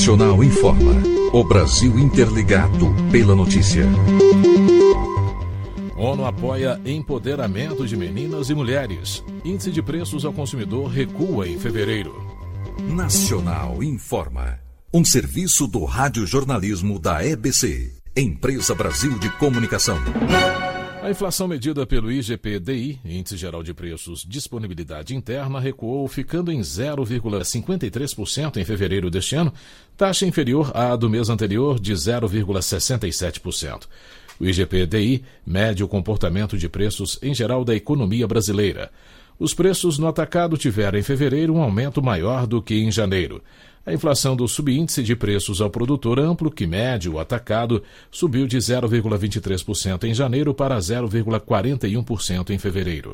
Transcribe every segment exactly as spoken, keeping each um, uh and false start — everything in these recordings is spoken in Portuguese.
Nacional informa. O Brasil interligado pela notícia. ONU apoia empoderamento de meninas e mulheres. Índice de preços ao consumidor recua em fevereiro. Nacional informa. Um serviço do radiojornalismo da E B C, Empresa Brasil de Comunicação. A inflação medida pelo I G P D I, Índice Geral de Preços Disponibilidade Interna, recuou, ficando em zero vírgula cinquenta e três por cento em fevereiro deste ano, taxa inferior à do mês anterior de zero vírgula sessenta e sete por cento. O I G P D I mede o comportamento de preços em geral da economia brasileira. Os preços no atacado tiveram em fevereiro um aumento maior do que em janeiro. A inflação do subíndice de preços ao produtor amplo, que mede o atacado, subiu de zero vírgula vinte e três por cento em janeiro para zero vírgula quarenta e um por cento em fevereiro.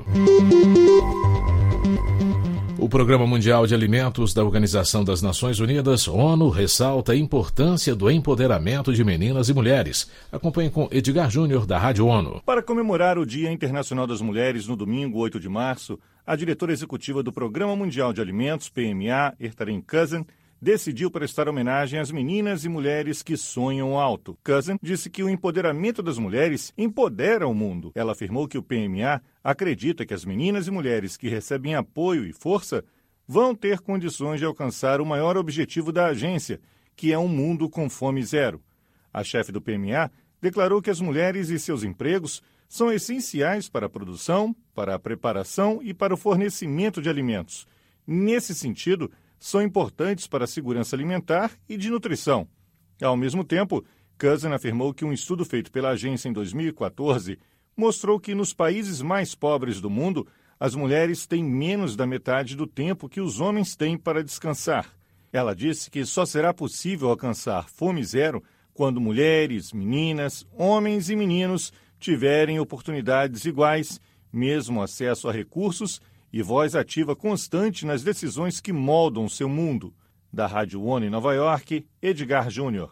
O Programa Mundial de Alimentos da Organização das Nações Unidas, ONU, ressalta a importância do empoderamento de meninas e mulheres. Acompanhe com Edgar Júnior, da Rádio ONU. Para comemorar o Dia Internacional das Mulheres no domingo, oito de março, a diretora executiva do Programa Mundial de Alimentos, P M A, Ertarin Cousin, decidiu prestar homenagem às meninas e mulheres que sonham alto. Cousin disse que o empoderamento das mulheres empodera o mundo. Ela afirmou que o P M A acredita que as meninas e mulheres que recebem apoio e força vão ter condições de alcançar o maior objetivo da agência, que é um mundo com fome zero. A chefe do P M A declarou que as mulheres e seus empregos são essenciais para a produção, para a preparação e para o fornecimento de alimentos. Nesse sentido, são importantes para a segurança alimentar e de nutrição. Ao mesmo tempo, Cousin afirmou que um estudo feito pela agência em dois mil e quatorze mostrou que nos países mais pobres do mundo, as mulheres têm menos da metade do tempo que os homens têm para descansar. Ela disse que só será possível alcançar fome zero quando mulheres, meninas, homens e meninos tiverem oportunidades iguais, mesmo acesso a recursos e voz ativa constante nas decisões que moldam seu mundo. Da Rádio ONU em Nova York, Edgar Júnior.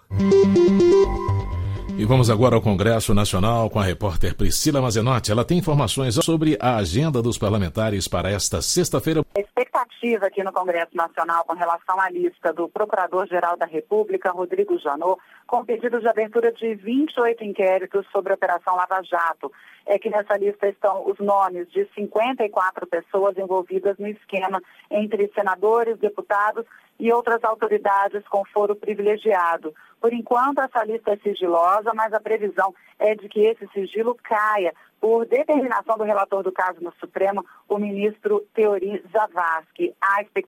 E vamos agora ao Congresso Nacional com a repórter Priscila Mazenotti. Ela tem informações sobre a agenda dos parlamentares para esta sexta-feira. A expectativa aqui no Congresso Nacional com relação à lista do Procurador-Geral da República, Rodrigo Janot, com pedido de abertura de vinte e oito inquéritos sobre a Operação Lava Jato. É que nessa lista estão os nomes de cinquenta e quatro pessoas envolvidas no esquema entre senadores, deputados e outras autoridades com foro privilegiado. Por enquanto, essa lista é sigilosa, mas a previsão é de que esse sigilo caia por determinação do relator do caso no Supremo, o ministro Teori Zavascki. A expectativa